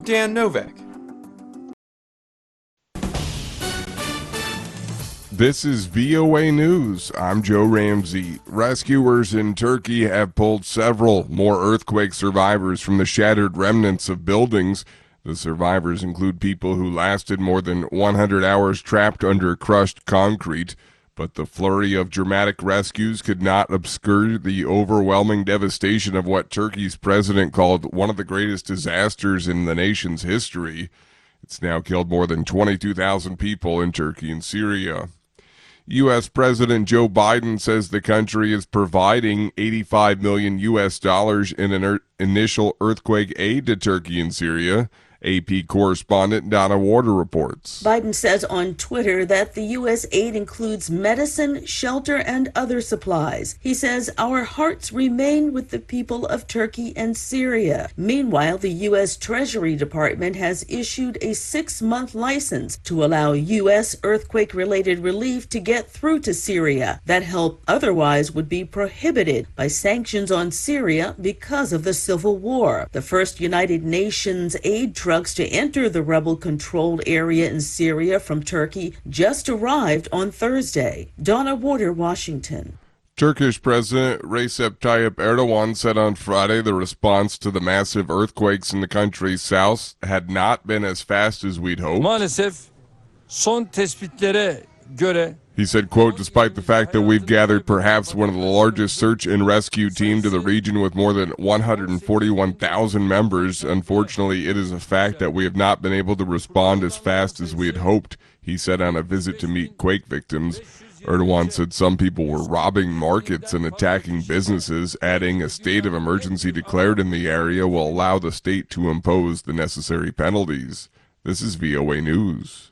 Dan Novak. This is VOA News. I'm Joe Ramsey. Rescuers in Turkey have pulled several more earthquake survivors from the shattered remnants of buildings. The survivors include people who lasted more than 100 hours trapped under crushed concrete. But the flurry of dramatic rescues could not obscure the overwhelming devastation of what Turkey's president called one of the greatest disasters in the nation's history. It's now killed more than 22,000 people in Turkey and Syria. U.S. President Joe Biden says the country is providing $85 million in an initial earthquake aid to Turkey and Syria. AP correspondent Donna Warder reports. Biden says on Twitter that the U.S. aid includes medicine, shelter, and other supplies. He says our hearts remain with the people of Turkey and Syria. Meanwhile, the U.S. Treasury Department has issued a 6-month license to allow U.S. earthquake-related relief to get through to Syria. That help otherwise would be prohibited by sanctions on Syria because of the civil war. The first United Nations aid trucks to enter the rebel-controlled area in Syria from Turkey just arrived on Thursday. Donna Warder, Washington. Turkish President Recep Tayyip Erdogan said on Friday the response to the massive earthquakes in the country's south had not been as fast as we'd hoped. Maalesef son tespitlere göre He said, quote, despite the fact that we've gathered perhaps one of the largest search and rescue team to the region with more than 141,000 members, unfortunately, it is a fact that we have not been able to respond as fast as we had hoped, he said on a visit to meet quake victims. Erdogan said some people were robbing markets and attacking businesses, adding a state of emergency declared in the area will allow the state to impose the necessary penalties. This is VOA News.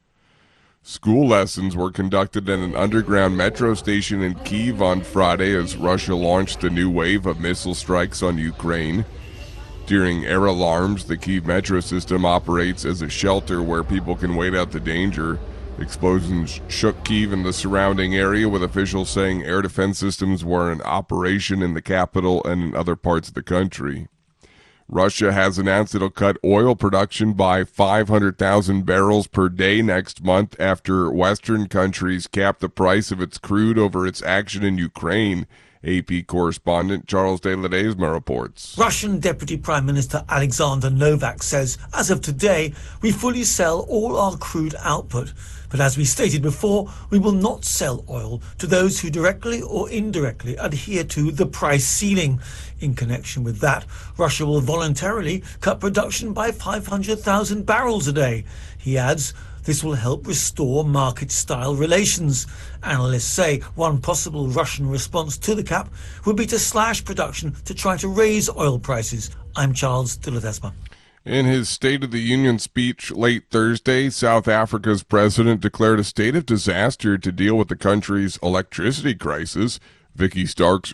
School lessons were conducted at an underground metro station in Kyiv on Friday as Russia launched a new wave of missile strikes on Ukraine. During air alarms, the Kyiv metro system operates as a shelter where people can wait out the danger. Explosions shook Kyiv and the surrounding area, with officials saying air defense systems were in operation in the capital and in other parts of the country. Russia has announced it'll cut oil production by 500,000 barrels per day next month after Western countries cap the price of its crude over its action in Ukraine. AP correspondent Charles de Ledesma reports. Russian Deputy Prime Minister Alexander Novak says, as of today, we fully sell all our crude output. But as we stated before, we will not sell oil to those who directly or indirectly adhere to the price ceiling. In connection with that, Russia will voluntarily cut production by 500,000 barrels a day. He adds, this will help restore market-style relations. Analysts say one possible Russian response to the cap would be to slash production to try to raise oil prices. I'm Charles de Ledesma. In his State of the Union speech late Thursday, South Africa's president declared a state of disaster to deal with the country's electricity crisis. Vicky Stark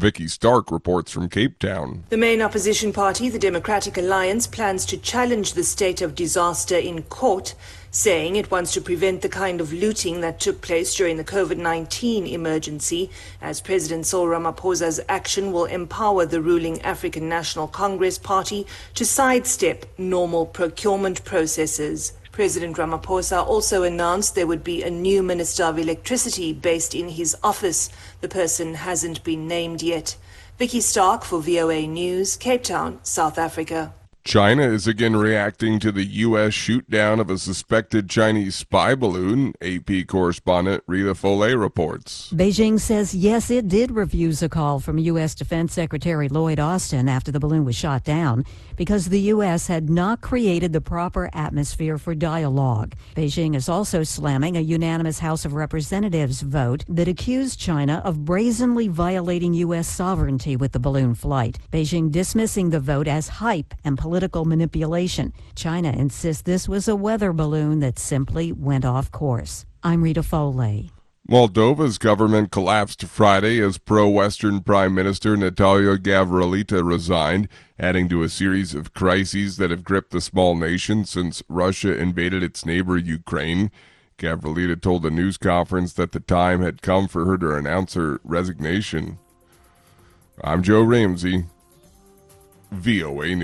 reports from Cape Town. The main opposition party, the Democratic Alliance, plans to challenge the state of disaster in court, saying it wants to prevent the kind of looting that took place during the COVID-19 emergency, as President Cyril Ramaphosa's action will empower the ruling African National Congress party to sidestep normal procurement processes. President Ramaphosa also announced there would be a new Minister of Electricity based in his office. The person hasn't been named yet. Vicky Stark for VOA News, Cape Town, South Africa. China is again reacting to the U.S. shoot-down of a suspected Chinese spy balloon. AP correspondent Rita Foley reports. Beijing says, yes, it did refuse a call from U.S. Defense Secretary Lloyd Austin after the balloon was shot down because the U.S. had not created the proper atmosphere for dialogue. Beijing is also slamming a unanimous House of Representatives vote that accused China of brazenly violating U.S. sovereignty with the balloon flight. Beijing dismissing the vote as hype and political manipulation. China insists this was a weather balloon that simply went off course. I'm Rita Foley. Moldova's government collapsed Friday as pro-Western Prime Minister Natalia Gavrilita resigned, adding to a series of crises that have gripped the small nation since Russia invaded its neighbor Ukraine. Gavrilita told a news conference that the time had come for her to announce her resignation. I'm Joe Ramsey, VOA News.